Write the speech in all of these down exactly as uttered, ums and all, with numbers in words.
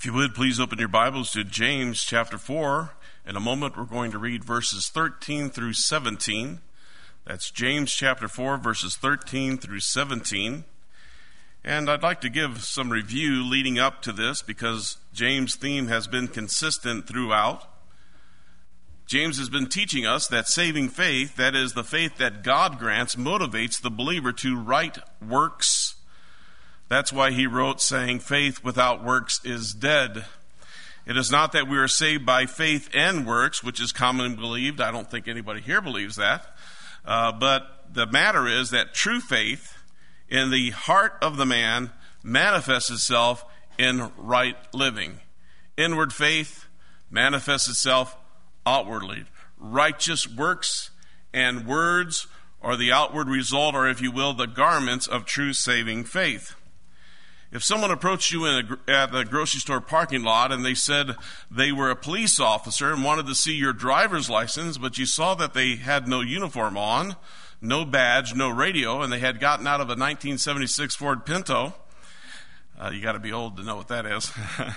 If you would, please open your Bibles to James chapter four. In a moment, we're going to read verses thirteen through seventeen. That's James chapter four, verses thirteen through seventeen. And I'd like to give some review leading up to this because James' theme has been consistent throughout. James has been teaching us that saving faith, that is the faith that God grants, motivates the believer to right works. That's why he wrote saying, faith without works is dead. It is not that we are saved by faith and works, which is commonly believed. I don't think anybody here believes that. Uh, but the matter is that true faith in the heart of the man manifests itself in right living. Inward faith manifests itself outwardly. Righteous works and words are the outward result, or if you will, the garments of true saving faith. If someone approached you in a, at the grocery store parking lot and they said they were a police officer and wanted to see your driver's license, but you saw that they had no uniform on, no badge, no radio, and they had gotten out of a nineteen seventy-six Ford Pinto, uh, you got to be old to know what that is,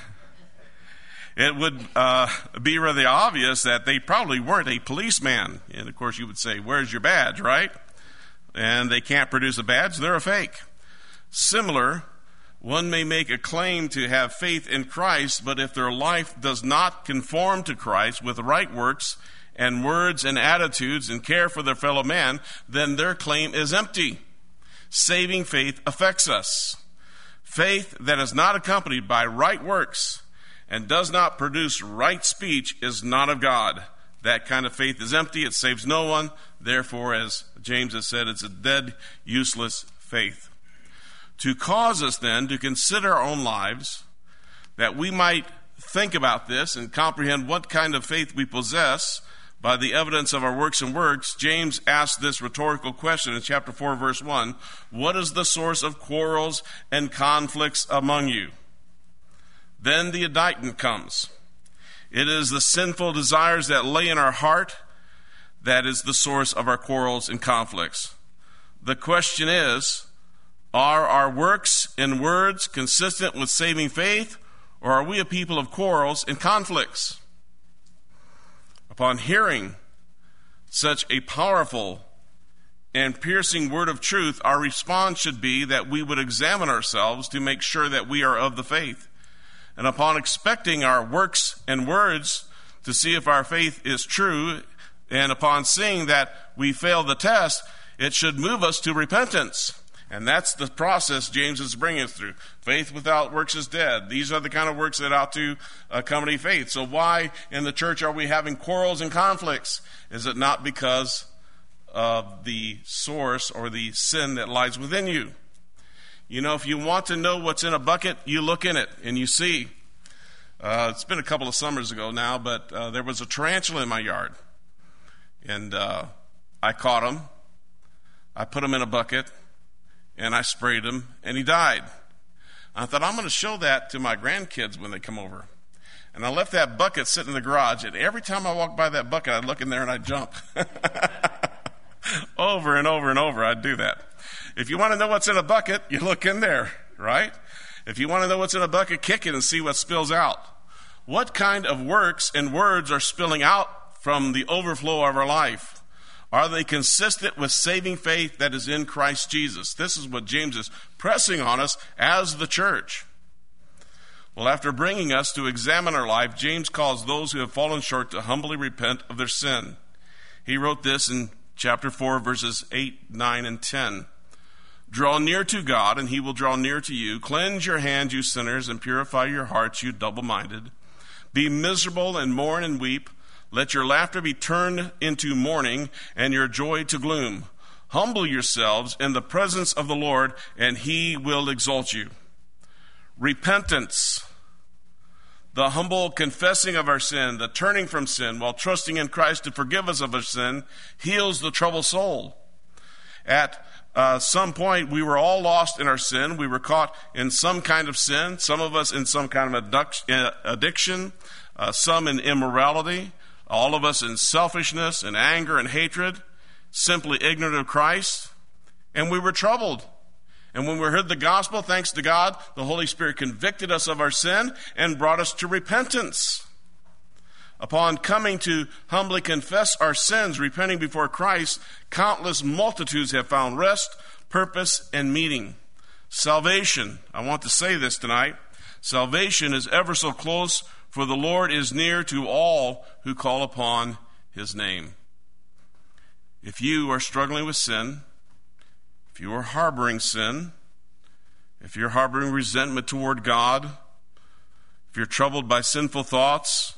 it would uh, be rather obvious that they probably weren't a policeman. And of course you would say, where's your badge, right? And they can't produce a badge, they're a fake. Similar, one may make a claim to have faith in Christ, but if their life does not conform to Christ with right works and words and attitudes and care for their fellow man, then their claim is empty. Saving faith affects us. Faith that is not accompanied by right works and does not produce right speech is not of God. That kind of faith is empty. It saves no one. Therefore, as James has said, it's a dead, useless faith. To cause us then to consider our own lives, that we might think about this and comprehend what kind of faith we possess by the evidence of our works and works, James asks this rhetorical question in chapter four, verse one, what is the source of quarrels and conflicts among you? Then the indictment comes. It is the sinful desires that lay in our heart that is the source of our quarrels and conflicts. The question is, are our works and words consistent with saving faith, or are we a people of quarrels and conflicts? Upon hearing such a powerful and piercing word of truth, our response should be that we would examine ourselves to make sure that we are of the faith. And upon expecting our works and words to see if our faith is true, and upon seeing that we fail the test, it should move us to repentance. And that's the process James is bringing us through. Faith without works is dead. These are the kind of works that ought to accompany faith. So why in the church are we having quarrels and conflicts? Is it not because of the source or the sin that lies within you? You know, if you want to know what's in a bucket, you look in it and you see. Uh, it's been a couple of summers ago now, but uh, there was a tarantula in my yard. And uh, I caught him. I put him in a bucket. And I sprayed him, and he died. I thought, I'm going to show that to my grandkids when they come over. And I left that bucket sitting in the garage, and every time I walked by that bucket, I'd look in there and I'd jump. Over and over and over, I'd do that. If you want to know what's in a bucket, you look in there, right? If you want to know what's in a bucket, kick it and see what spills out. What kind of works and words are spilling out from the overflow of our life? Are they consistent with saving faith that is in Christ Jesus? This is what James is pressing on us as the church. Well, after bringing us to examine our life, James calls those who have fallen short to humbly repent of their sin. He wrote this in chapter four, verses eight, nine, and ten. Draw near to God, and he will draw near to you. Cleanse your hands, you sinners, and purify your hearts, you double-minded. Be miserable and mourn and weep. Let your laughter be turned into mourning and your joy to gloom. Humble yourselves in the presence of the Lord, and he will exalt you. Repentance, the humble confessing of our sin, the turning from sin while trusting in Christ to forgive us of our sin, heals the troubled soul. At uh, some point, we were all lost in our sin. We were caught in some kind of sin, some of us in some kind of addiction, uh, some in immorality, all of us in selfishness and anger and hatred, simply ignorant of Christ. And we were troubled. And when we heard the gospel, thanks to God, the Holy Spirit convicted us of our sin and brought us to repentance. Upon coming to humbly confess our sins, repenting before Christ, countless multitudes have found rest, purpose, and meaning. Salvation, I want to say this tonight, salvation is ever so close, for the Lord is near to all who call upon his name. If you are struggling with sin, if you are harboring sin, if you're harboring resentment toward God, if you're troubled by sinful thoughts,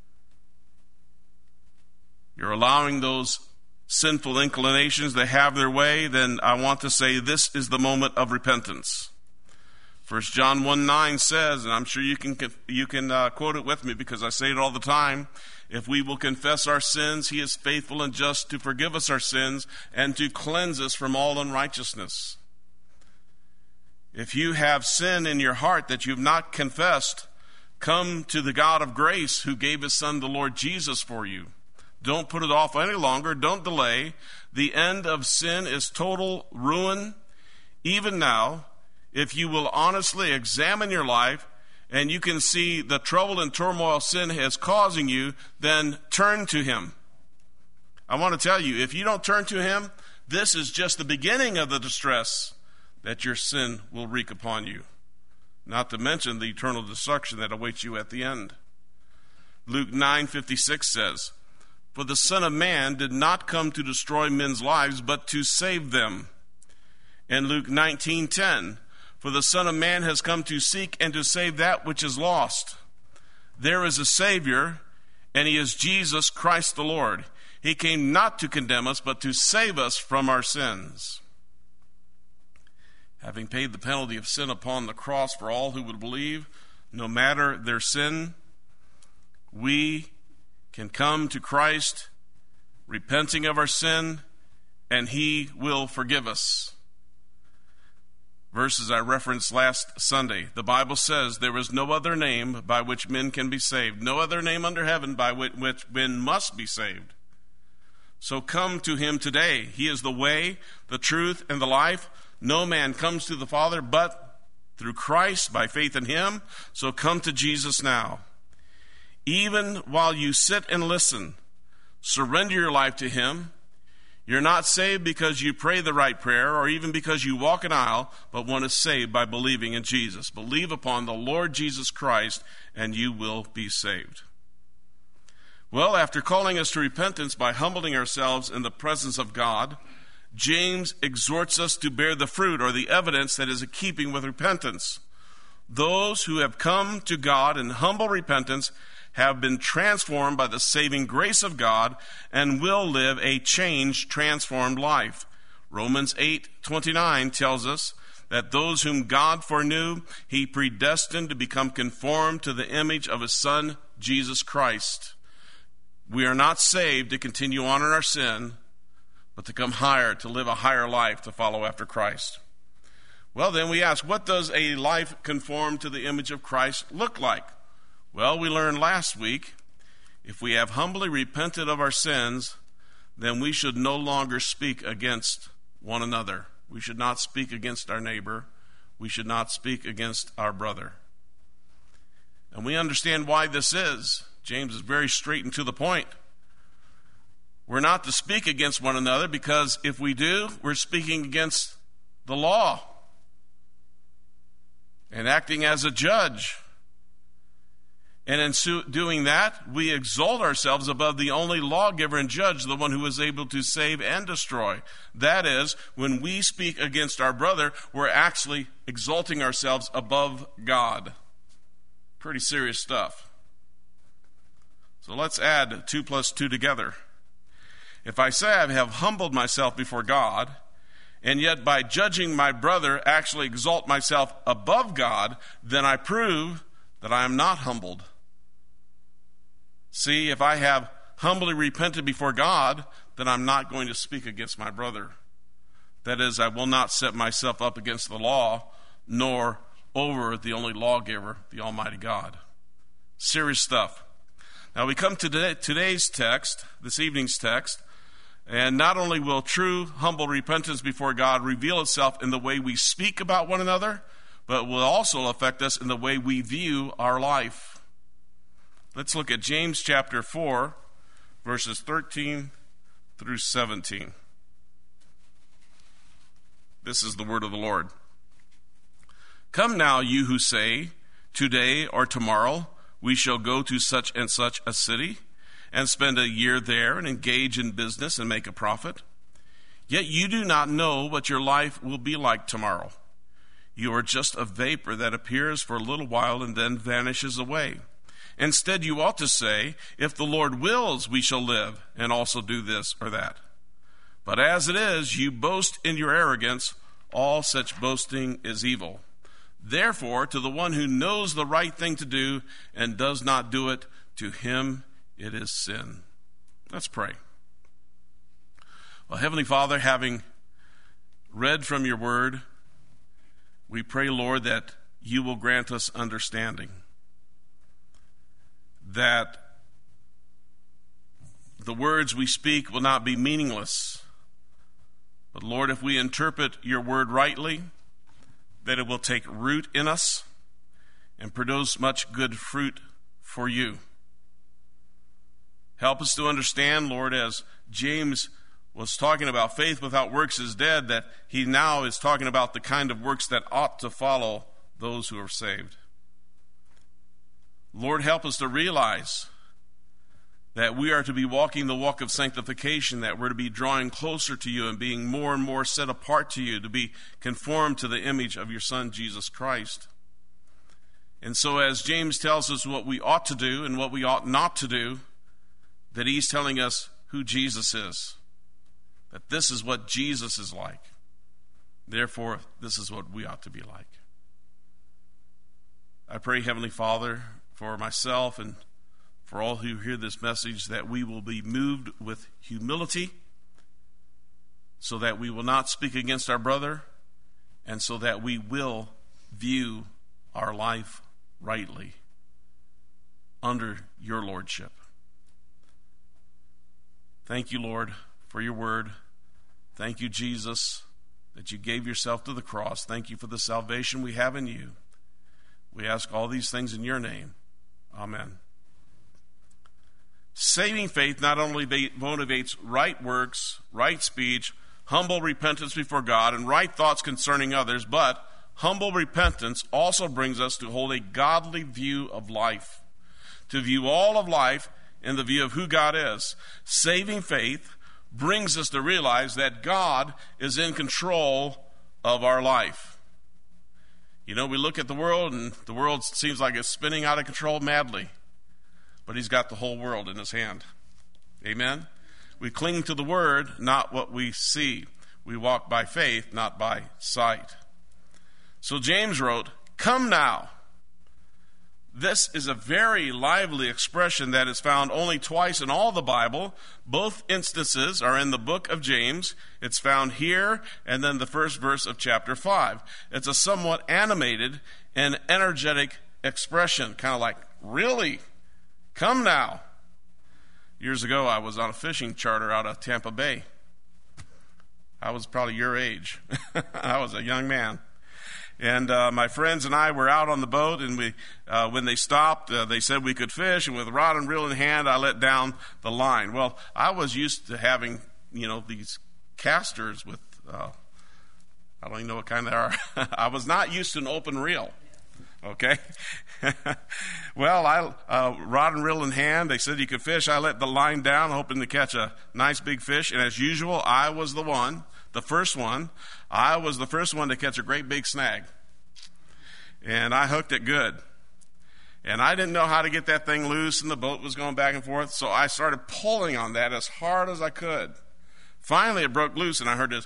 you're allowing those sinful inclinations to have their way, then I want to say this is the moment of repentance. First John one nine says, and I'm sure you can you can uh, quote it with me because I say it all the time, if we will confess our sins, he is faithful and just to forgive us our sins and to cleanse us from all unrighteousness. If you have sin in your heart that you've not confessed, come to the God of grace who gave his son, the Lord Jesus, for you. Don't put it off any longer. Don't delay. The end of sin is total ruin. Even now, if you will honestly examine your life and you can see the trouble and turmoil sin is causing you, then turn to him. I want to tell you, if you don't turn to him, this is just the beginning of the distress that your sin will wreak upon you, not to mention the eternal destruction that awaits you at the end. Luke nine fifty-six says, "For the Son of Man did not come to destroy men's lives, but to save them." And Luke nineteen ten, "For the Son of Man has come to seek and to save that which is lost." There is a Savior, and he is Jesus Christ the Lord. He came not to condemn us, but to save us from our sins. Having paid the penalty of sin upon the cross for all who would believe, no matter their sin, we can come to Christ, repenting of our sin, and he will forgive us. Verses I referenced last Sunday. The Bible says there is no other name by which men can be saved, no other name under heaven by which men must be saved. So come to him today. He is the way, the truth, and the life. No man comes to the Father but through Christ, by faith in him. So come to Jesus now. Even while you sit and listen, surrender your life to him. You're not saved because you pray the right prayer or even because you walk an aisle, but one is saved by believing in Jesus. Believe upon the Lord Jesus Christ and you will be saved. Well, after calling us to repentance by humbling ourselves in the presence of God, James exhorts us to bear the fruit or the evidence that is in keeping with repentance. Those who have come to God in humble repentance have been transformed by the saving grace of God and will live a changed, transformed life. Romans eight twenty-nine tells us that those whom God foreknew, he predestined to become conformed to the image of his Son, Jesus Christ. We are not saved to continue on in our sin, but to come higher, to live a higher life, to follow after Christ. Well, then we ask, what does a life conformed to the image of Christ look like? Well, we learned last week, if we have humbly repented of our sins, then we should no longer speak against one another. We should not speak against our neighbor. We should not speak against our brother. And we understand why this is. James is very straight and to the point. We're not to speak against one another because if we do, we're speaking against the law and acting as a judge. And in so doing that, we exalt ourselves above the only lawgiver and judge, the one who is able to save and destroy. That is, when we speak against our brother, we're actually exalting ourselves above God. Pretty serious stuff. So let's add two plus two together. If I say I have humbled myself before God, and yet by judging my brother actually exalt myself above God, then I prove that I am not humbled. See, if I have humbly repented before God, then I'm not going to speak against my brother. That is, I will not set myself up against the law, nor over the only lawgiver, the Almighty God. Serious stuff. Now we come to today, today's text, this evening's text, And not only will true, humble repentance before God reveal itself in the way we speak about one another, but will also affect us in the way we view our life. Let's look at James chapter four, verses thirteen through seventeen. This is the word of the Lord. Come now, you who say, today or tomorrow we shall go to such and such a city, and spend a year there, and engage in business and make a profit. Yet you do not know what your life will be like tomorrow. You are just a vapor that appears for a little while and then vanishes away. Instead, you ought to say, if the Lord wills, we shall live, and also do this or that. But as it is, you boast in your arrogance. All such boasting is evil. Therefore, to the one who knows the right thing to do and does not do it, to him it is sin. Let's pray. Well, Heavenly Father, having read from your word, we pray, Lord, that you will grant us understanding, that the words we speak will not be meaningless, but Lord, if we interpret your word rightly, that it will take root in us and produce much good fruit for you. Help us to understand, Lord, as James was talking about faith without works is dead, that he now is talking about the kind of works that ought to follow those who are saved. Lord, help us to realize that we are to be walking the walk of sanctification, that we're to be drawing closer to you and being more and more set apart to you, to be conformed to the image of your Son, Jesus Christ. And so as James tells us what we ought to do and what we ought not to do, that he's telling us who Jesus is, that this is what Jesus is like. Therefore, this is what we ought to be like. I pray, Heavenly Father, for myself and for all who hear this message, that we will be moved with humility so that we will not speak against our brother, and so that we will view our life rightly under your lordship. Thank you, Lord, for your word. Thank you, Jesus, that you gave yourself to the cross. Thank you for the salvation we have in you. We ask all these things in your name. Amen. Saving faith not only motivates right works, right speech, humble repentance before God, and right thoughts concerning others, but humble repentance also brings us to hold a godly view of life, to view all of life in the view of who God is. Saving faith brings us to realize that God is in control of our life. You know, we look at the world, and the world seems like it's spinning out of control madly, but he's got the whole world in his hand. Amen? We cling to the word, not what we see. We walk by faith, not by sight. So James wrote, "Come now." This is a very lively expression that is found only twice in all the Bible. Both instances are in the book of James. It's found here and then the first verse of chapter five. It's a somewhat animated and energetic expression, kind of like, really? Come now. Years ago, I was on a fishing charter out of Tampa Bay. I was probably your age. I was a young man. And uh, my friends and I were out on the boat, and we, uh, when they stopped, uh, they said we could fish, and with rod and reel in hand, I let down the line. Well, I was used to having, you know, these casters with, uh, I don't even know what kind they are. I was not used to an open reel, okay? Well, I uh, rod and reel in hand, they said you could fish. I let the line down, hoping to catch a nice big fish, and as usual, I was the one. The first one, I was the first one to catch a great big snag. And I hooked it good. And I didn't know how to get that thing loose, and the boat was going back and forth, so I started pulling on that as hard as I could. Finally, it broke loose, and I heard this,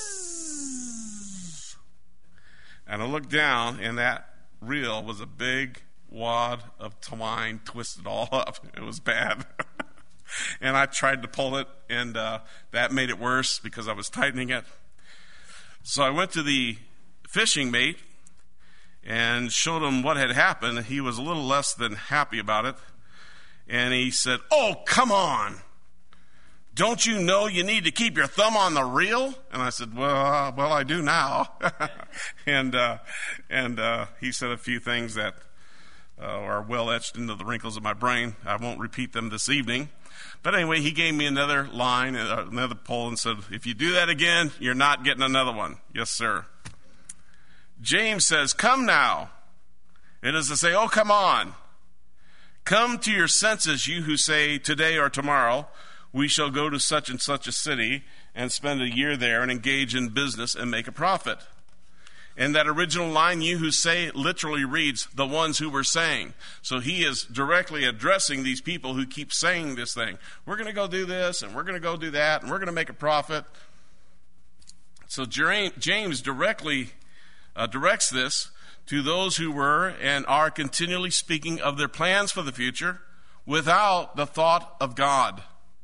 whizz! And I looked down, and that reel was a big wad of twine twisted all up. It was bad. And I tried to pull it, and uh, that made it worse because I was tightening it. So I went to the fishing mate and showed him what had happened. He was a little less than happy about it. And he said, "Oh, come on. Don't you know you need to keep your thumb on the reel? And I said, well, uh, well, I do now. and uh, and uh, he said a few things that uh, are well etched into the wrinkles of my brain. I won't repeat them this evening. But anyway, he gave me another line, uh, another poll, and said, if you do that again, you're not getting another one. Yes, sir. James says, come now. It is to say, oh, come on. Come to your senses, you who say today or tomorrow, we shall go to such and such a city and spend a year there and engage in business and make a profit. And that original line, you who say, literally reads, the ones who were saying. So he is directly addressing these people who keep saying this thing. We're going to go do this, and we're going to go do that, and we're going to make a profit. So James directly uh, directs this to those who were and are continually speaking of their plans for the future without the thought of God.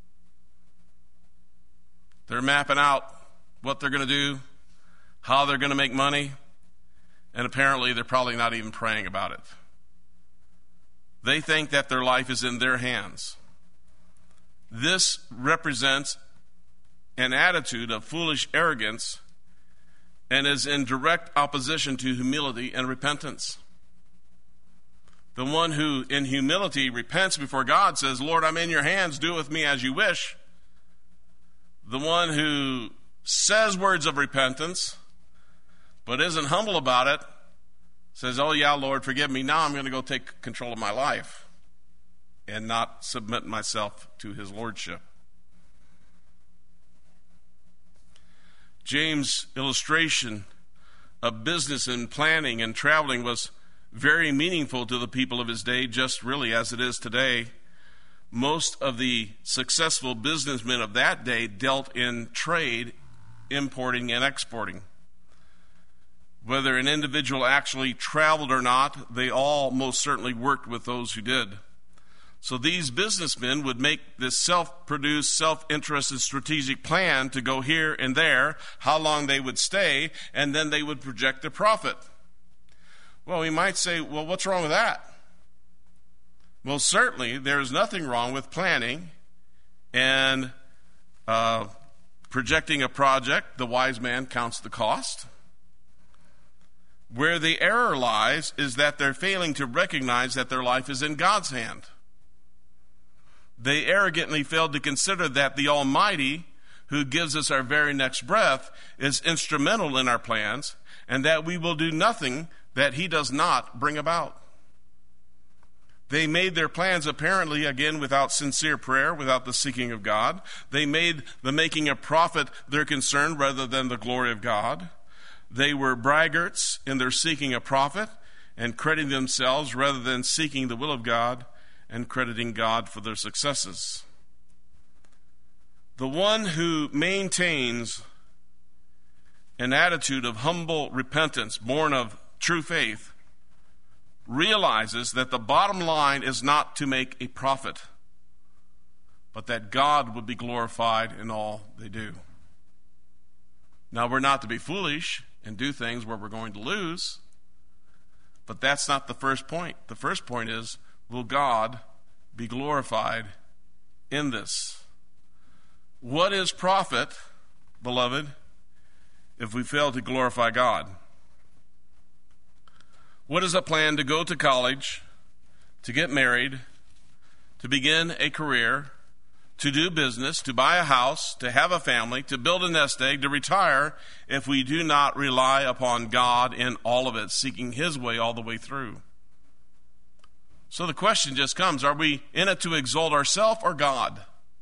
They're mapping out what they're going to do, how they're going to make money, and apparently they're probably not even praying about it. They think that their life is in their hands. This represents an attitude of foolish arrogance and is in direct opposition to humility and repentance. The one who in humility repents before God says, Lord, I'm in your hands, do with me as you wish. The one who says words of repentance but isn't humble about it says, oh yeah, Lord, forgive me. Now I'm going to go take control of my life and not submit myself to his lordship. James' illustration of business and planning and traveling was very meaningful to the people of his day, just really as it is today. Most of the successful businessmen of that day dealt in trade, importing and exporting. Whether an individual actually traveled or not, they all most certainly worked with those who did. So these businessmen would make this self-produced, self-interested strategic plan to go here and there, how long they would stay, and then they would project their profit. Well, we might say, well, what's wrong with that? Well, certainly there is nothing wrong with planning and uh, projecting a project. The wise man counts the cost. Where the error lies is that they're failing to recognize that their life is in God's hand. They arrogantly failed to consider that the Almighty, who gives us our very next breath, is instrumental in our plans, and that we will do nothing that he does not bring about. They made their plans apparently, again, without sincere prayer, without the seeking of God. They made the making of profit their concern rather than the glory of God. They were braggarts in their seeking a profit and crediting themselves rather than seeking the will of God and crediting God for their successes. The one who maintains an attitude of humble repentance born of true faith realizes that the bottom line is not to make a profit, but that God would be glorified in all they do. Now, we're not to be foolish and do things where we're going to lose, but that's not the first point. The first point is, will God be glorified in this? What is profit, beloved, if we fail to glorify God? What is a plan to go to college, to get married, to begin a career, to do business, to buy a house, to have a family, to build a nest egg, to retire, if we do not rely upon God in all of it, seeking his way all the way through? So the question just comes, are we in it to exalt ourselves or God?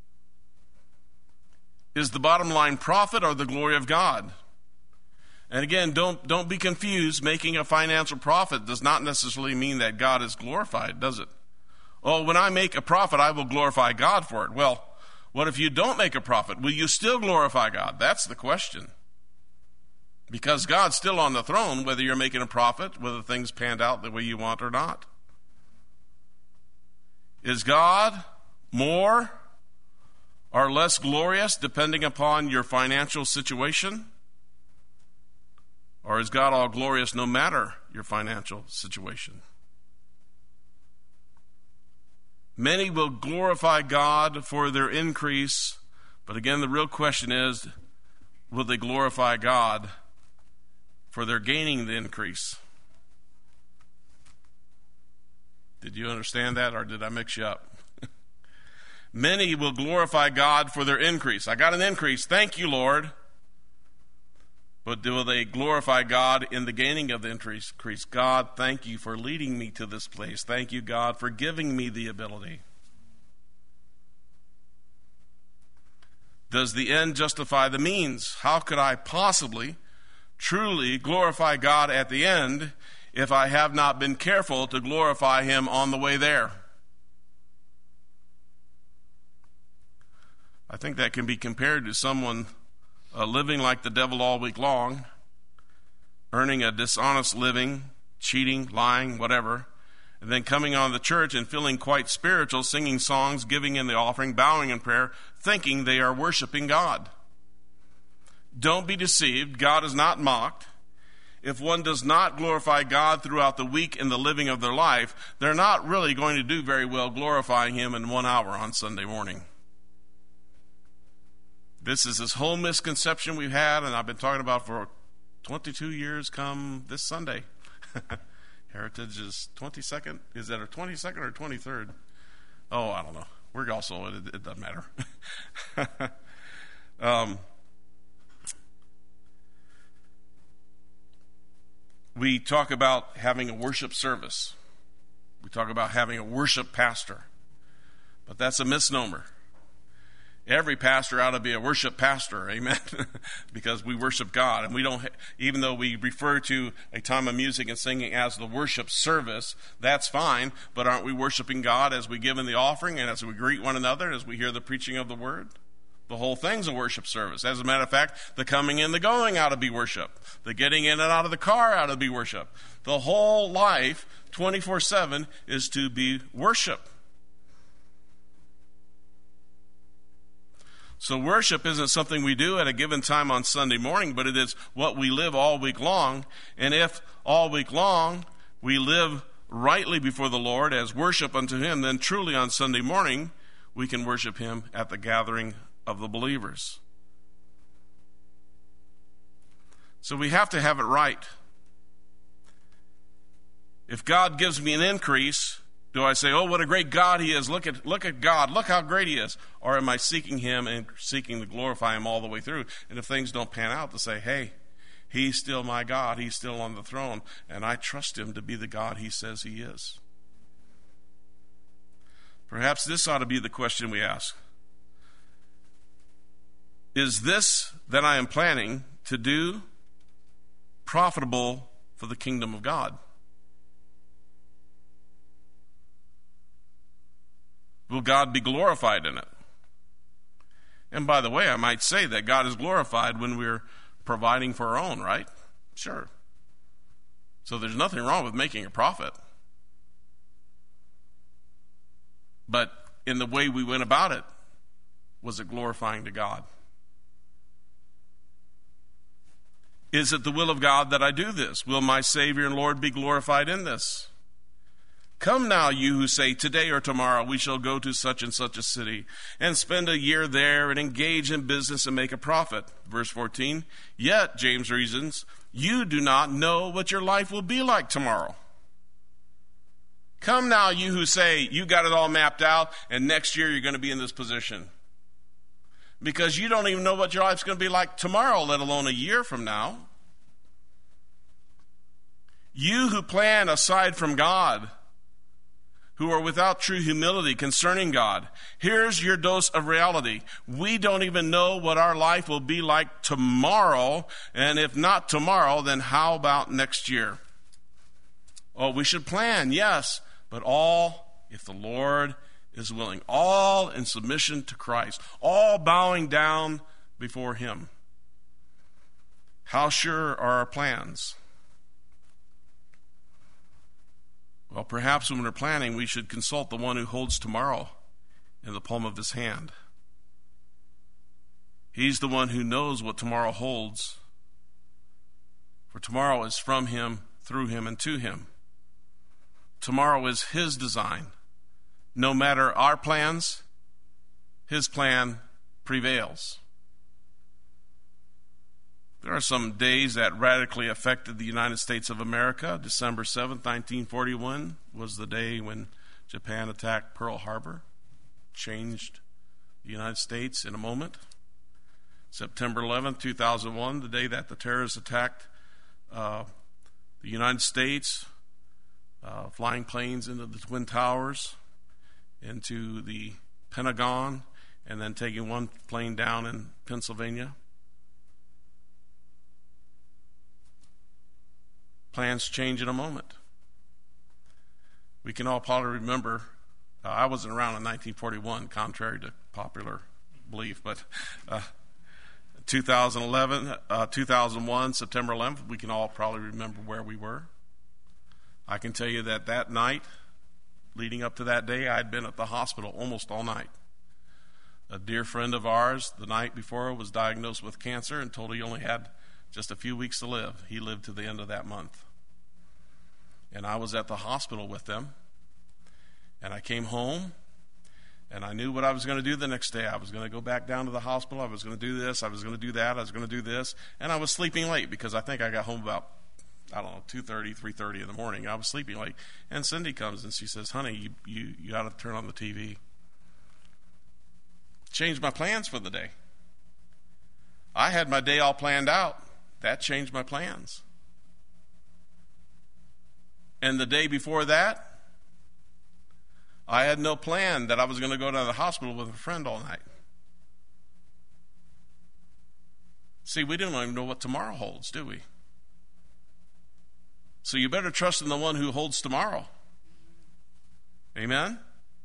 Is the bottom line profit or the glory of God? And again, don't, don't be confused. Making a financial profit does not necessarily mean that God is glorified, does it? Oh, when I make a profit, I will glorify God for it. Well, what if you don't make a profit? Will you still glorify God? That's the question. Because God's still on the throne, whether you're making a profit, whether things panned out the way you want or not. Is God more or less glorious depending upon your financial situation? Or is God all glorious no matter your financial situation? Many will glorify God for their increase, But again, the real question is, will they glorify God for their gaining the increase? Did you understand that, or did I mix you up? Many will glorify God for their increase. I got an increase. Thank you, Lord. But will they glorify God in the gaining of the increase? God, thank you for leading me to this place. Thank you, God, for giving me the ability. Does the end justify the means? How could I possibly truly glorify God at the end if I have not been careful to glorify Him on the way there? I think that can be compared to someone uh, living like the devil all week long, earning a dishonest living, cheating, lying, whatever, and then coming on the church and feeling quite spiritual, singing songs, giving in the offering, bowing in prayer, thinking they are worshiping God. Don't be deceived. God is not mocked. If one does not glorify God throughout the week in the living of their life, they're not really going to do very well glorifying Him in one hour on Sunday morning. This is this whole misconception we've had, and I've been talking about for twenty-two years come this Sunday. Heritage is twenty-second. Is that our twenty-second or twenty-third? Oh, I don't know. We're also, it, it doesn't matter. um, we talk about having a worship service. We talk about having a worship pastor. But that's a misnomer. Every pastor ought to be a worship pastor, amen, because we worship God. And we don't, even though we refer to a time of music and singing as the worship service, that's fine, but aren't we worshiping God as we give in the offering and as we greet one another, as we hear the preaching of the word? The whole thing's a worship service. As a matter of fact, the coming and the going ought to be worship. The getting in and out of the car ought to be worship. The whole life, twenty-four seven, is to be worship. So worship isn't something we do at a given time on Sunday morning, but it is what we live all week long. And if all week long we live rightly before the Lord as worship unto Him, then truly on Sunday morning we can worship Him at the gathering of the believers. So we have to have it right. If God gives me an increase, do I say, oh, what a great God He is. Look at look at God. Look how great He is. Or am I seeking Him and seeking to glorify Him all the way through? And if things don't pan out, to say, hey, He's still my God. He's still on the throne. And I trust Him to be the God He says He is. Perhaps this ought to be the question we ask. Is this that I am planning to do profitable for the kingdom of God? Will God be glorified in it? And by the way, I might say that God is glorified when we're providing for our own, right? Sure. So there's nothing wrong with making a profit. But in the way we went about it, was it glorifying to God? Is it the will of God that I do this? Will my Savior and Lord be glorified in this? Come now, you who say, today or tomorrow we shall go to such and such a city and spend a year there and engage in business and make a profit. Verse fourteen, yet, James reasons, you do not know what your life will be like tomorrow. Come now, you who say, you got it all mapped out and next year you're going to be in this position. Because you don't even know what your life's going to be like tomorrow, let alone a year from now. You who plan aside from God, who are without true humility concerning God. Here's your dose of reality. We don't even know what our life will be like tomorrow, and if not tomorrow, then how about next year? Oh, we should plan, yes, but all if the Lord is willing. All in submission to Christ. All bowing down before Him. How sure are our plans? Well, perhaps when we're planning, we should consult the one who holds tomorrow in the palm of His hand. He's the one who knows what tomorrow holds. For tomorrow is from Him, through Him, and to Him. Tomorrow is His design. No matter our plans, His plan prevails. There are some days that radically affected the United States of America. December seventh, nineteen forty-one was the day when Japan attacked Pearl Harbor, changed the United States in a moment. September eleventh, two thousand one, the day that the terrorists attacked uh, the United States, uh, flying planes into the Twin Towers, into the Pentagon, and then taking one plane down in Pennsylvania. Plans change in a moment. We can all probably remember, uh, I wasn't around in nineteen forty-one, contrary to popular belief, but uh, two thousand eleven, uh, two thousand one, September eleventh, we can all probably remember where we were. I can tell you that that night, leading up to that day, I had been at the hospital almost all night. A dear friend of ours, the night before, was diagnosed with cancer and told he only had just a few weeks to live. He lived to the end of that month. And I was at the hospital with them. And I came home, and I knew what I was going to do the next day. I was going to go back down to the hospital. I was going to do this. I was going to do that. I was going to do this. And I was sleeping late because I think I got home about, I don't know, two thirty, three thirty in the morning. I was sleeping late. And Cindy comes and she says, honey, you, you, you ought to turn on the T V. Changed my plans for the day. I had my day all planned out. That changed my plans. And the day before that, I had no plan that I was going to go to the hospital with a friend all night. See, we don't even know what tomorrow holds, do we? So you better trust in the one who holds tomorrow. Amen?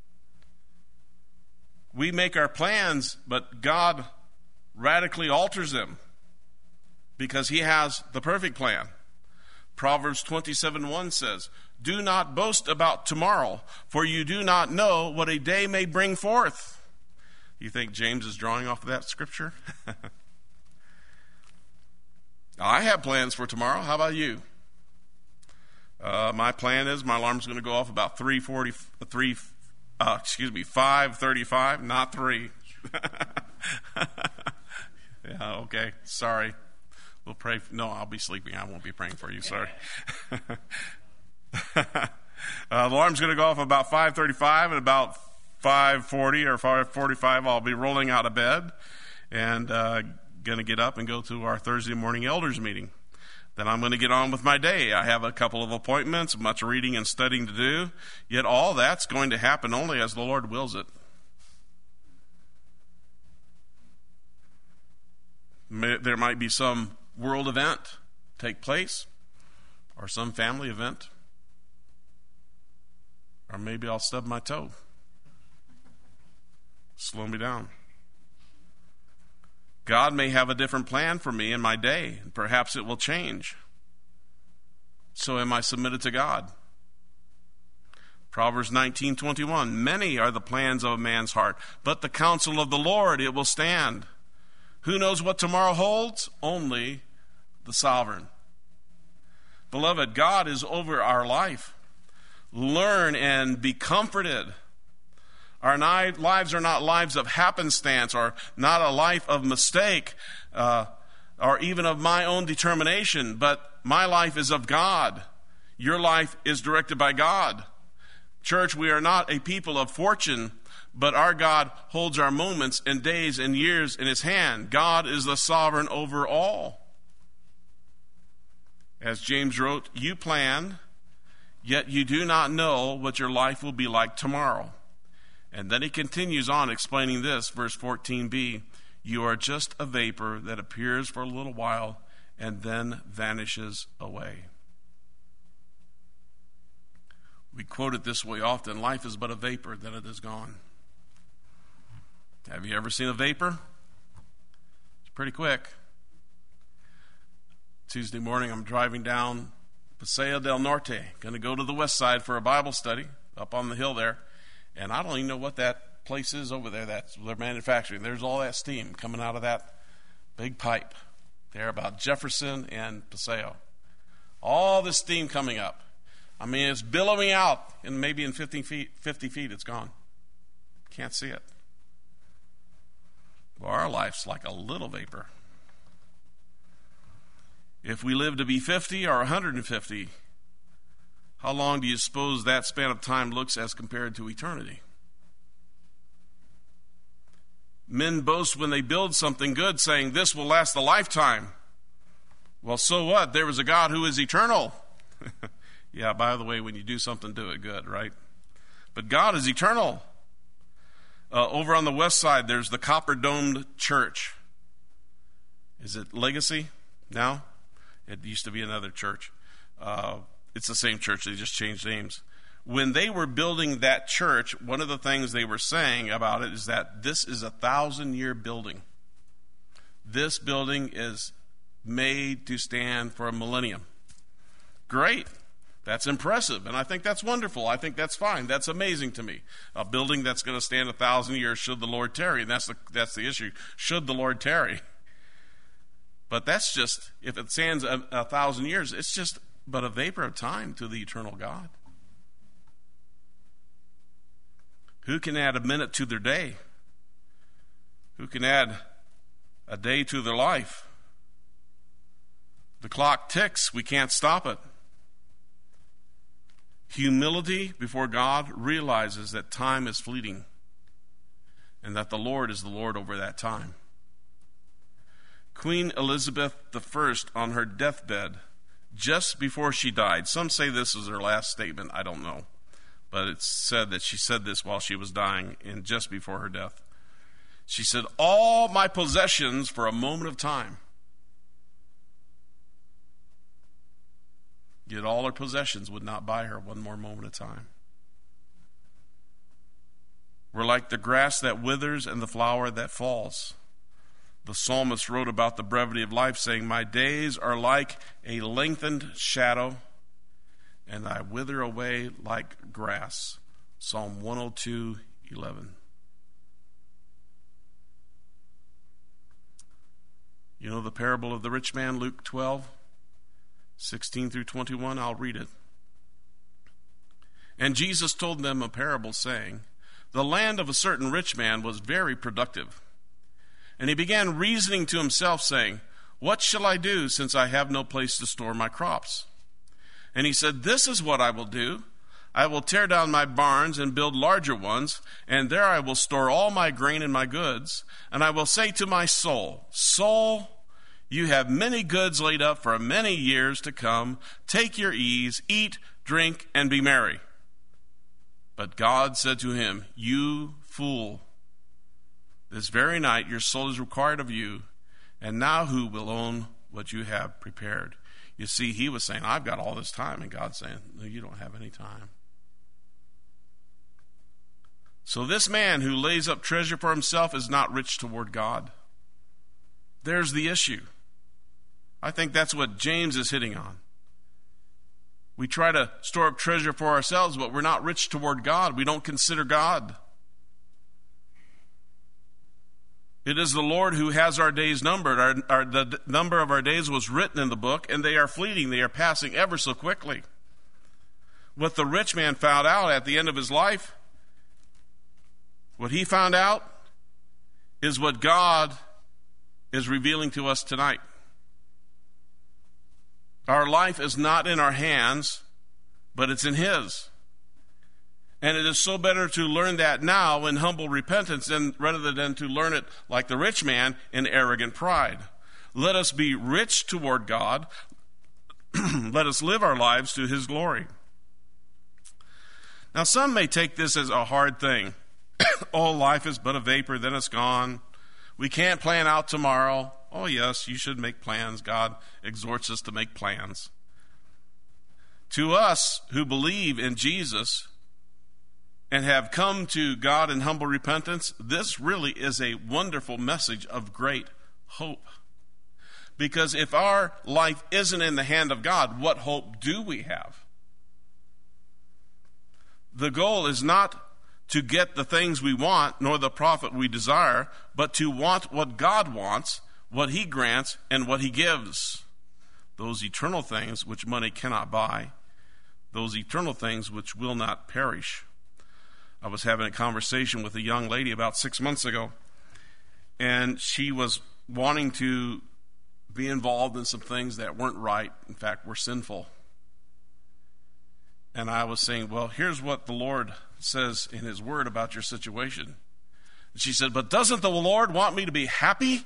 We make our plans, but God radically alters them because he has the perfect plan. Proverbs twenty-seven one says, do not boast about tomorrow, for you do not know what a day may bring forth. You think James is drawing off of that scripture? I have plans for tomorrow. How about you? Uh, my plan is my alarm's going to go off about three forty, three, uh, excuse me, five thirty-five, not three. Yeah, okay, sorry. We'll pray. For, no, I'll be sleeping. I won't be praying for you. Sorry. uh, the alarm's going to go off about five thirty-five, and about five forty or five forty-five, I'll be rolling out of bed and uh, going to get up and go to our Thursday morning elders meeting. Then I'm going to get on with my day. I have a couple of appointments, much reading and studying to do. Yet all that's going to happen only as the Lord wills it. There might be some world event take place, or some family event, or maybe I'll stub my toe. Slow me down. God may have a different plan for me in my day, and perhaps it will change. So am I submitted to God? Proverbs nineteen twenty-one, many are the plans of a man's heart, but the counsel of the Lord, it will stand. Who knows what tomorrow holds? Only the sovereign. Beloved, God is over our life. Learn and be comforted. Our lives are not lives of happenstance, or not a life of mistake, uh, or even of my own determination, but my life is of God. Your life is directed by God. Church, we are not a people of fortune, but our God holds our moments and days and years in his hand. God is the sovereign over all. As James wrote, you plan, yet you do not know what your life will be like tomorrow. And then he continues on explaining this, verse fourteen b, you are just a vapor that appears for a little while and then vanishes away. We quote it this way often, life is but a vapor, then it is gone. Have you ever seen a vapor? It's pretty quick. Tuesday morning, I'm driving down Paseo del Norte, going to go to the west side for a Bible study up on the hill there. And I don't even know what that place is over there that they're manufacturing. There's all that steam coming out of that big pipe there about Jefferson and Paseo. All this steam coming up. I mean, it's billowing out, and maybe in fifty feet, fifty feet it's gone. Can't see it. Well, our life's like a little vapor. If we live to be fifty or one hundred fifty, how long do you suppose that span of time looks as compared to eternity? Men boast when they build something good, saying, this will last a lifetime. Well, so what? There is a God who is eternal. Yeah, by the way, when you do something, do it good, right? But God is eternal. Uh, over on the west side, there's the copper-domed church. Is it Legacy now? It used to be another church. Uh, it's the same church. They just changed names. When they were building that church, one of the things they were saying about it is that this is a thousand-year building. This building is made to stand for a millennium. Great. That's impressive, and I think that's wonderful. I think that's fine. That's amazing to me. A building that's going to stand a thousand years should the Lord tarry, and that's the, that's the issue. Should the Lord tarry? But that's just, if it stands a, a thousand years, it's just but a vapor of time to the eternal God. Who can add a minute to their day? Who can add a day to their life? The clock ticks. We can't stop it. Humility before God realizes that time is fleeting and that the Lord is the Lord over that time. Queen Elizabeth the First, on her deathbed, just before she died, some say this is her last statement, I don't know, but it's said that she said this while she was dying and just before her death. She said, all my possessions for a moment of time. Yet all her possessions would not buy her one more moment of time. We're like the grass that withers and the flower that falls. The psalmist wrote about the brevity of life, saying, my days are like a lengthened shadow, and I wither away like grass. Psalm one oh two, eleven. You know the parable of the rich man, Luke twelve? sixteen through twenty-one, I'll read it. And Jesus told them a parable, saying, the land of a certain rich man was very productive. And he began reasoning to himself, saying, what shall I do, since I have no place to store my crops? And he said, this is what I will do. I will tear down my barns and build larger ones, and there I will store all my grain and my goods. And I will say to my soul, soul, you have many goods laid up for many years to come. Take your ease, eat, drink, and be merry. But God said to him, you fool, this very night your soul is required of you, and now who will own what you have prepared? You see, he was saying, I've got all this time, and God's saying, no, you don't have any time. So this man who lays up treasure for himself is not rich toward God. There's the issue. I think that's what James is hitting on. We try to store up treasure for ourselves, but we're not rich toward God. We don't consider God. It is the Lord who has our days numbered. Our, our, the number of our days was written in the book, and they are fleeting. They are passing ever so quickly. What the rich man found out at the end of his life, what he found out is what God is revealing to us tonight. Our life is not in our hands, but it's in His. And it is so better to learn that now in humble repentance than, rather than to learn it like the rich man in arrogant pride. Let us be rich toward God. Let us live our lives to His glory. Now, some may take this as a hard thing. Oh, life is but a vapor, then it's gone. We can't plan out tomorrow. Oh, yes, you should make plans. God exhorts us to make plans. To us who believe in Jesus and have come to God in humble repentance, this really is a wonderful message of great hope. Because if our life isn't in the hand of God, what hope do we have? The goal is not to get the things we want, nor the profit we desire, but to want what God wants, what He grants, and what He gives. Those eternal things which money cannot buy, those eternal things which will not perish. I was having a conversation with a young lady about six months ago, and she was wanting to be involved in some things that weren't right, in fact, were sinful. And I was saying, well, here's what the Lord says in his word about your situation. And she said, but doesn't the Lord want me to be happy?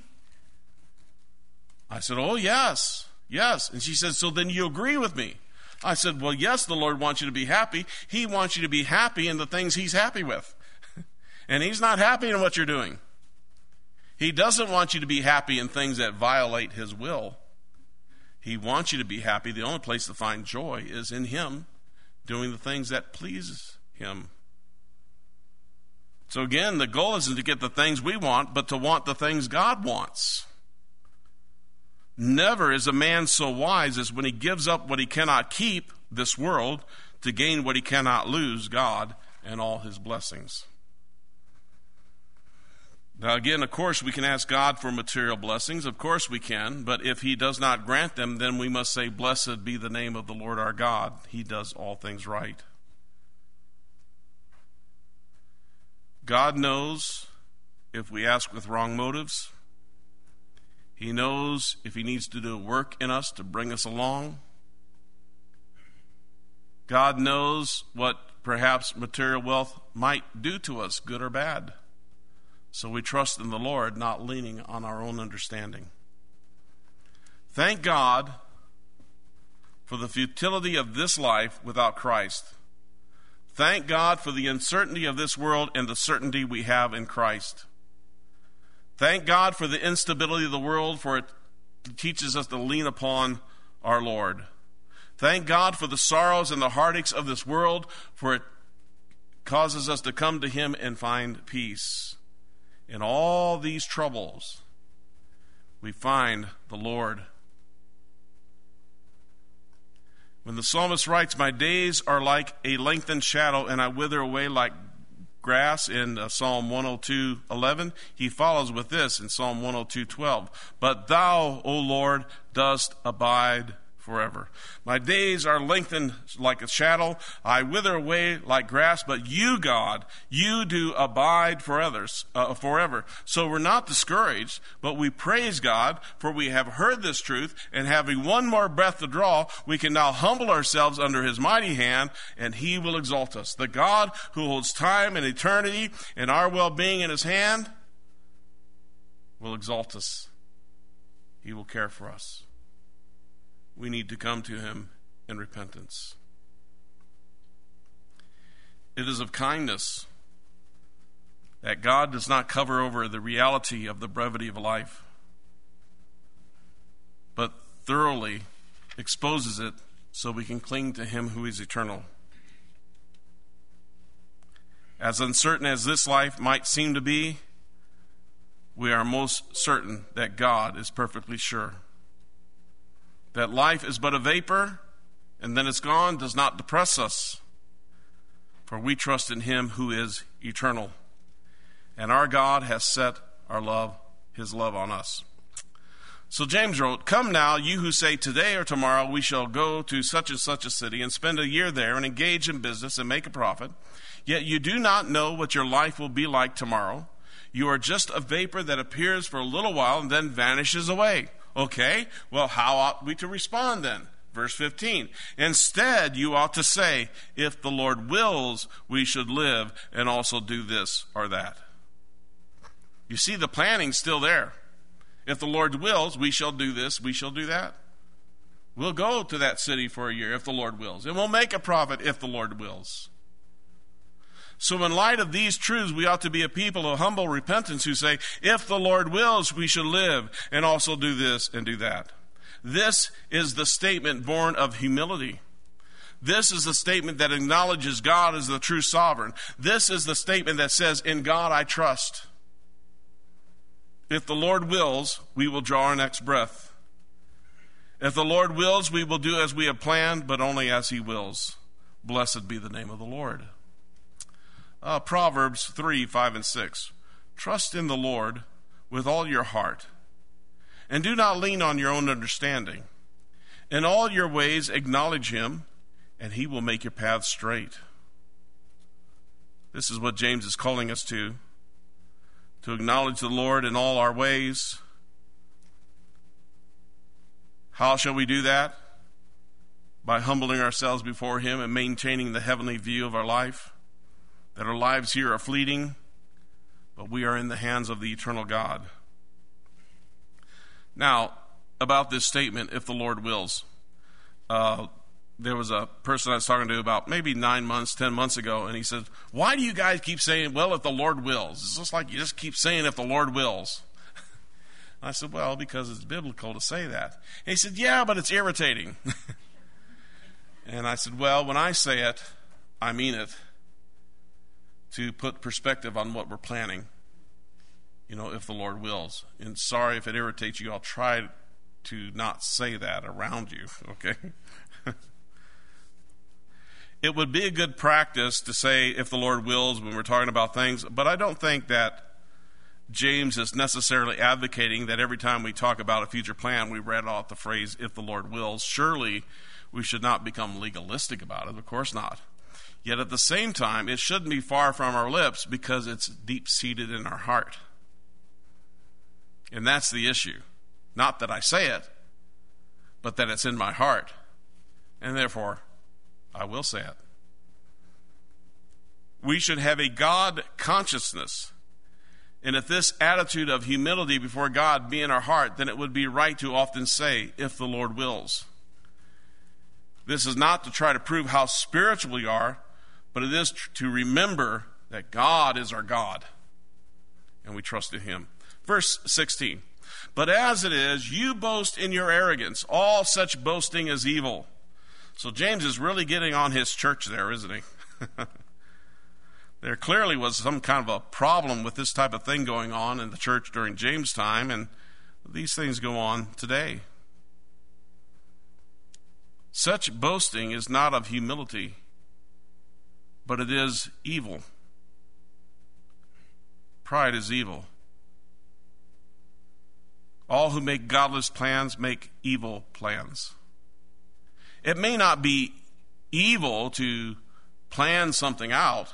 I said, oh, yes, yes. And she said, so then you agree with me? I said, well, yes, the Lord wants you to be happy. He wants you to be happy in the things he's happy with. And he's not happy in what you're doing. He doesn't want you to be happy in things that violate his will. He wants you to be happy. The only place to find joy is in him doing the things that please him. So again, the goal isn't to get the things we want, but to want the things God wants. Never is a man so wise as when he gives up what he cannot keep, this world, to gain what he cannot lose, God, and all his blessings. Now again, of course, we can ask God for material blessings. Of course we can. But if he does not grant them, then we must say, blessed be the name of the Lord our God. He does all things right. God knows if we ask with wrong motives. He knows if he needs to do work in us to bring us along. God knows what perhaps material wealth might do to us, good or bad. So we trust in the Lord, not leaning on our own understanding. Thank God for the futility of this life without Christ. Thank God for the uncertainty of this world and the certainty we have in Christ. Thank God for the instability of the world, for it teaches us to lean upon our Lord. Thank God for the sorrows and the heartaches of this world, for it causes us to come to him and find peace. In all these troubles, we find the Lord. When the psalmist writes, my days are like a lengthened shadow, and I wither away like grass in uh, Psalm one oh two eleven, he follows with this in Psalm one oh two twelve. But thou, O Lord, dost abide forever. My days are lengthened like a shadow. I wither away like grass, but you, God, you do abide for others, uh, forever. So we're not discouraged, but we praise God, for we have heard this truth, and having one more breath to draw, we can now humble ourselves under his mighty hand, and he will exalt us. The God who holds time and eternity and our well-being in his hand will exalt us. He will care for us. We need to come to him in repentance. It is of kindness that God does not cover over the reality of the brevity of life, but thoroughly exposes it so we can cling to him who is eternal. As uncertain as this life might seem to be, we are most certain that God is perfectly sure. That life is but a vapor, and then it's gone, does not depress us. For we trust in him who is eternal. And our God has set our love, his love on us. So James wrote, come now, you who say today or tomorrow we shall go to such and such a city and spend a year there and engage in business and make a profit. Yet you do not know what your life will be like tomorrow. You are just a vapor that appears for a little while and then vanishes away. Okay, well, how ought we to respond then? Verse fifteen, instead you ought to say, if the Lord wills, we should live and also do this or that. You see, the planning's still there. If the Lord wills, we shall do this, we shall do that. We'll go to that city for a year if the Lord wills, and we'll make a profit if the Lord wills. So in light of these truths, we ought to be a people of humble repentance who say, if the Lord wills, we should live and also do this and do that. This is the statement born of humility. This is the statement that acknowledges God as the true sovereign. This is the statement that says, in God I trust. If the Lord wills, we will draw our next breath. If the Lord wills, we will do as we have planned, but only as he wills. Blessed be the name of the Lord. Uh, Proverbs three, five, and six. Trust in the Lord with all your heart, and do not lean on your own understanding. In all your ways acknowledge him, and he will make your paths straight. This is what James is calling us to. to acknowledge the Lord in all our ways. How shall we do that? By humbling ourselves before Him and maintaining the heavenly view of our life, that our lives here are fleeting, but we are in the hands of the eternal God. Now, about this statement, if the Lord wills. Uh, there was a person I was talking to about maybe nine months, ten months ago, and he said, why do you guys keep saying, well, if the Lord wills? It's just like you just keep saying, if the Lord wills. I said, well, because it's biblical to say that. And he said, yeah, but it's irritating. And I said, well, when I say it, I mean it, to put perspective on what we're planning, you know, if the Lord wills. And sorry if it irritates you, I'll try to not say that around you, okay? It would be a good practice to say, if the Lord wills, when we're talking about things, but I don't think that James is necessarily advocating that every time we talk about a future plan, we read out the phrase, if the Lord wills. Surely we should not become legalistic about it. Of course not. Yet at the same time, it shouldn't be far from our lips because it's deep-seated in our heart. And that's the issue. Not that I say it, but that it's in my heart. And therefore, I will say it. We should have a God consciousness. And if this attitude of humility before God be in our heart, then it would be right to often say, if the Lord wills. This is not to try to prove how spiritual we are, but it is tr- to remember that God is our God, and we trust in Him. Verse sixteen, but as it is, you boast in your arrogance. All such boasting is evil. So James is really getting on his church there, isn't he? There clearly was some kind of a problem with this type of thing going on in the church during James' time, and these things go on today. Such boasting is not of humility, but it is evil. Pride is evil. All who make godless plans make evil plans. It may not be evil to plan something out.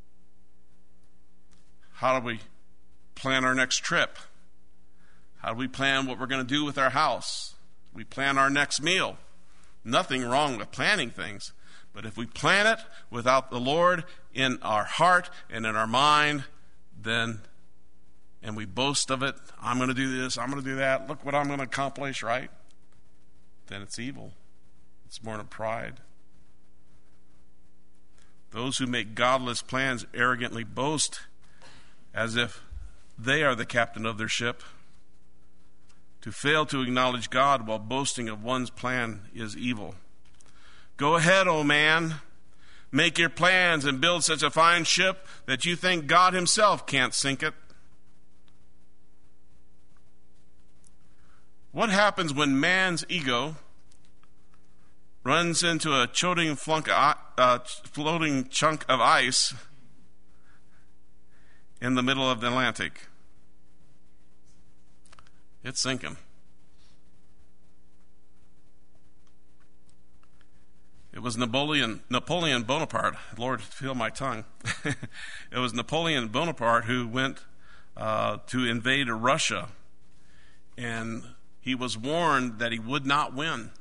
How do we plan our next trip? How do we plan what we're going to do with our house? We plan our next meal. Nothing wrong with planning things. But if we plan it without the Lord in our heart and in our mind, then, and we boast of it, I'm going to do this, I'm going to do that, look what I'm going to accomplish, right? Then it's evil. It's born of pride. Those who make godless plans arrogantly boast as if they are the captain of their ship. To fail to acknowledge God while boasting of one's plan is evil. Go ahead, O man. Make your plans and build such a fine ship that you think God Himself can't sink it. What happens when man's ego runs into a floating, flunk, uh, floating chunk of ice in the middle of the Atlantic? It's sinking. It was Napoleon, Napoleon Bonaparte. Lord, feel my tongue. It was Napoleon Bonaparte who went uh, to invade Russia, and he was warned that he would not win.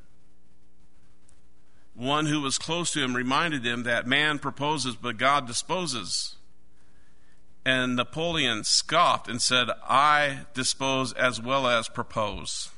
One who was close to him reminded him that man proposes, but God disposes. And Napoleon scoffed and said, I dispose as well as propose.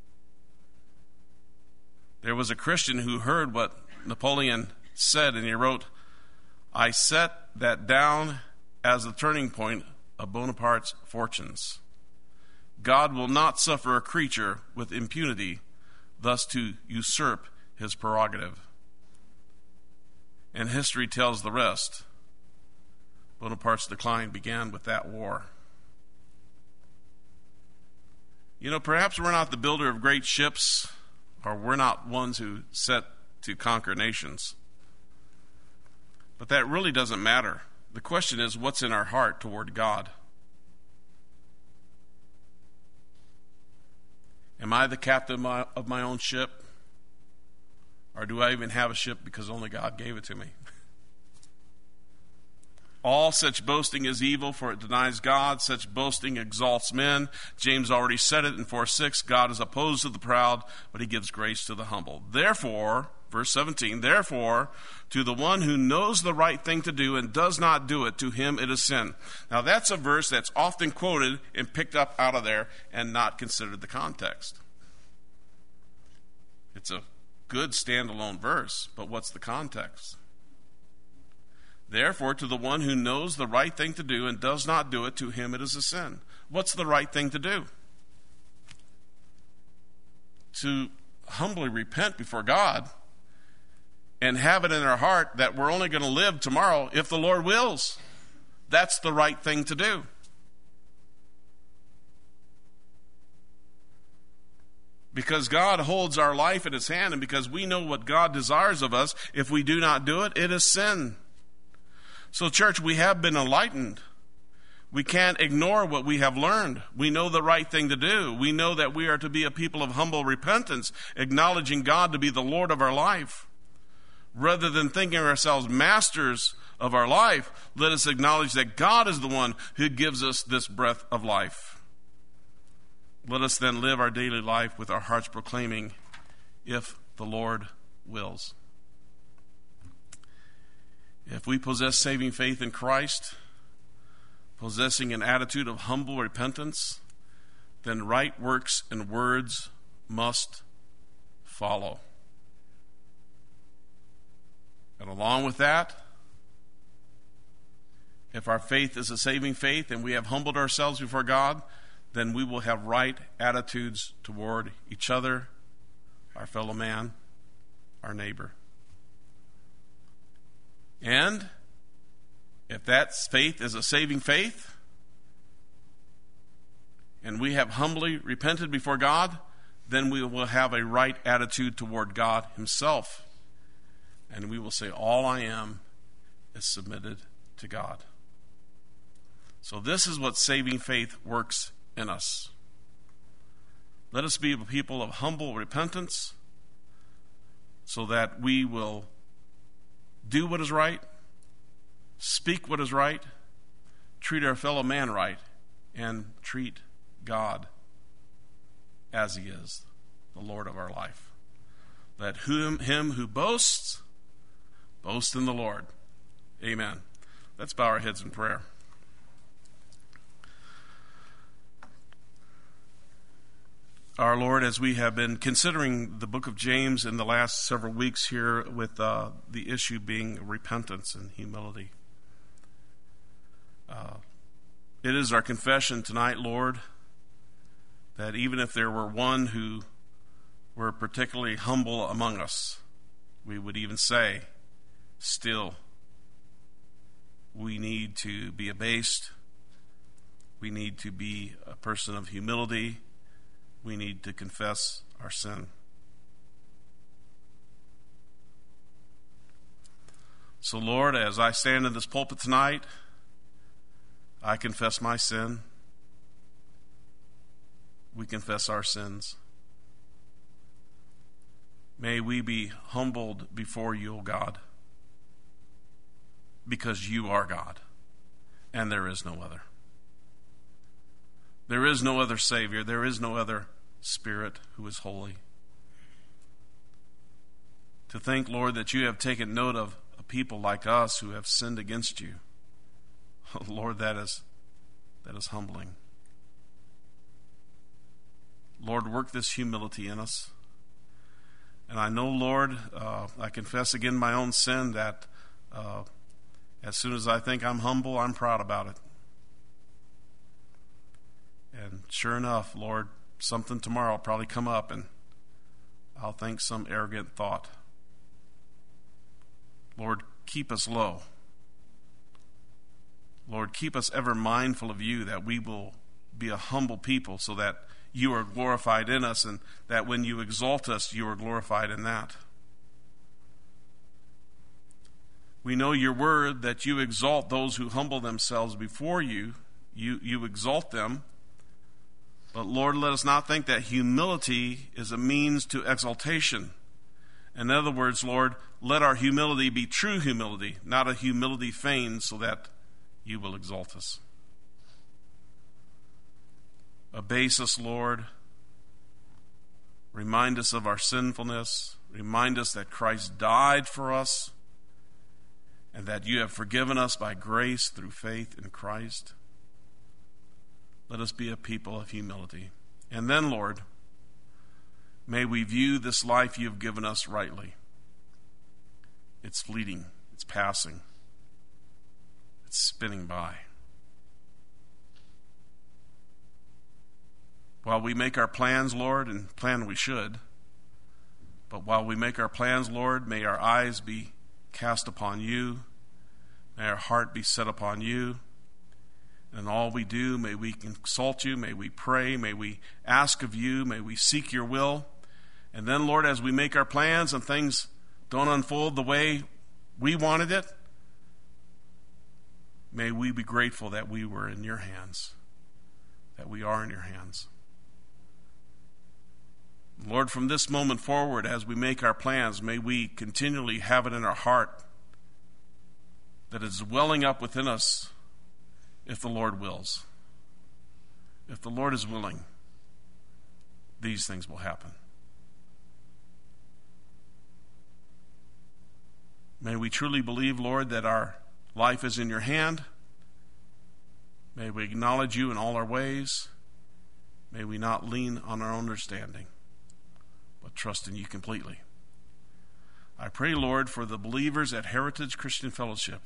There was a Christian who heard what Napoleon said, and he wrote, I set that down as the turning point of Bonaparte's fortunes. God will not suffer a creature with impunity thus to usurp his prerogative. And history tells the rest. Bonaparte's decline began with that war. You know, perhaps we're not the builder of great ships, or we're not ones who set to conquer nations. But that really doesn't matter. The question is, what's in our heart toward God? Am I the captain of my, of my own ship? Or do I even have a ship because only God gave it to me? All such boasting is evil, for it denies God. Such boasting exalts men. James already said it in four six. God is opposed to the proud, but he gives grace to the humble. Therefore, verse seventeen, therefore, to the one who knows the right thing to do and does not do it, to him it is sin. Now that's a verse that's often quoted and picked up out of there and not considered the context. It's a good standalone verse, but what's the context? Therefore, to the one who knows the right thing to do and does not do it, to him it is a sin. What's the right thing to do? To humbly repent before God and have it in our heart that we're only going to live tomorrow if the Lord wills. That's the right thing to do. Because God holds our life in his hand, and because we know what God desires of us, if we do not do it, it is sin. So, church, we have been enlightened. We can't ignore what we have learned. We know the right thing to do. We know that we are to be a people of humble repentance, acknowledging God to be the Lord of our life. Rather than thinking ourselves masters of our life, let us acknowledge that God is the one who gives us this breath of life. Let us then live our daily life with our hearts proclaiming, if the Lord wills. If we possess saving faith in Christ, possessing an attitude of humble repentance, then right works and words must follow. And along with that, if our faith is a saving faith and we have humbled ourselves before God, then we will have right attitudes toward each other, our fellow man, our neighbor. And if that faith is a saving faith, and we have humbly repented before God, then we will have a right attitude toward God himself. And we will say, all I am is submitted to God. So this is what saving faith works in us. Let us be a people of humble repentance so that we will do what is right, speak what is right, treat our fellow man right, and treat God as he is, the Lord of our life. Let whom, him who boasts, boast in the Lord. Amen. Let's bow our heads in prayer. Our Lord, as we have been considering the book of James in the last several weeks here with uh, the issue being repentance and humility, uh, it is our confession tonight, Lord, that even if there were one who were particularly humble among us, we would even say, still, we need to be abased. We need to be a person of humility. We need to confess our sin. So, Lord, as I stand in this pulpit tonight, I confess my sin. We confess our sins. May we be humbled before you, O God, because you are God, and there is no other. There is no other Savior. There is no other Spirit who is holy. To think, Lord, that you have taken note of a people like us who have sinned against you. Oh, Lord, that is, that is humbling. Lord, work this humility in us. And I know, Lord, uh, I confess again my own sin that uh, as soon as I think I'm humble, I'm proud about it. And sure enough, Lord, something tomorrow will probably come up and I'll think some arrogant thought. Lord, keep us low. Lord, keep us ever mindful of you, that we will be a humble people so that you are glorified in us, and that when you exalt us, you are glorified in that. We know your word that you exalt those who humble themselves before you. You, you exalt them. But Lord, let us not think that humility is a means to exaltation. In other words, Lord, let our humility be true humility, not a humility feigned so that you will exalt us. Abase us, Lord. Remind us of our sinfulness. Remind us that Christ died for us and that you have forgiven us by grace through faith in Christ. Let us be a people of humility. And then, Lord, may we view this life you have given us rightly. It's fleeting. It's passing. It's spinning by. While we make our plans, Lord, and plan we should, but while we make our plans, Lord, may our eyes be cast upon you. May our heart be set upon you. And in all we do, may we consult you, may we pray, may we ask of you, may we seek your will. And then, Lord, as we make our plans and things don't unfold the way we wanted it, may we be grateful that we were in your hands, that we are in your hands. Lord, from this moment forward, as we make our plans, may we continually have it in our heart that it's welling up within us if the Lord wills. If the Lord is willing, these things will happen. May we truly believe, Lord, that our life is in your hand. May we acknowledge you in all our ways. May we not lean on our own understanding, but trust in you completely. I pray, Lord, for the believers at Heritage Christian Fellowship,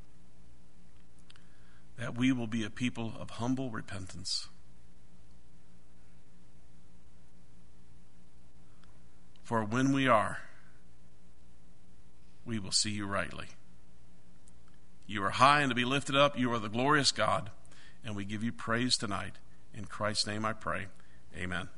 that we will be a people of humble repentance. For when we are, we will see you rightly. You are high and to be lifted up. You are the glorious God, and we give you praise tonight. In Christ's name I pray. Amen.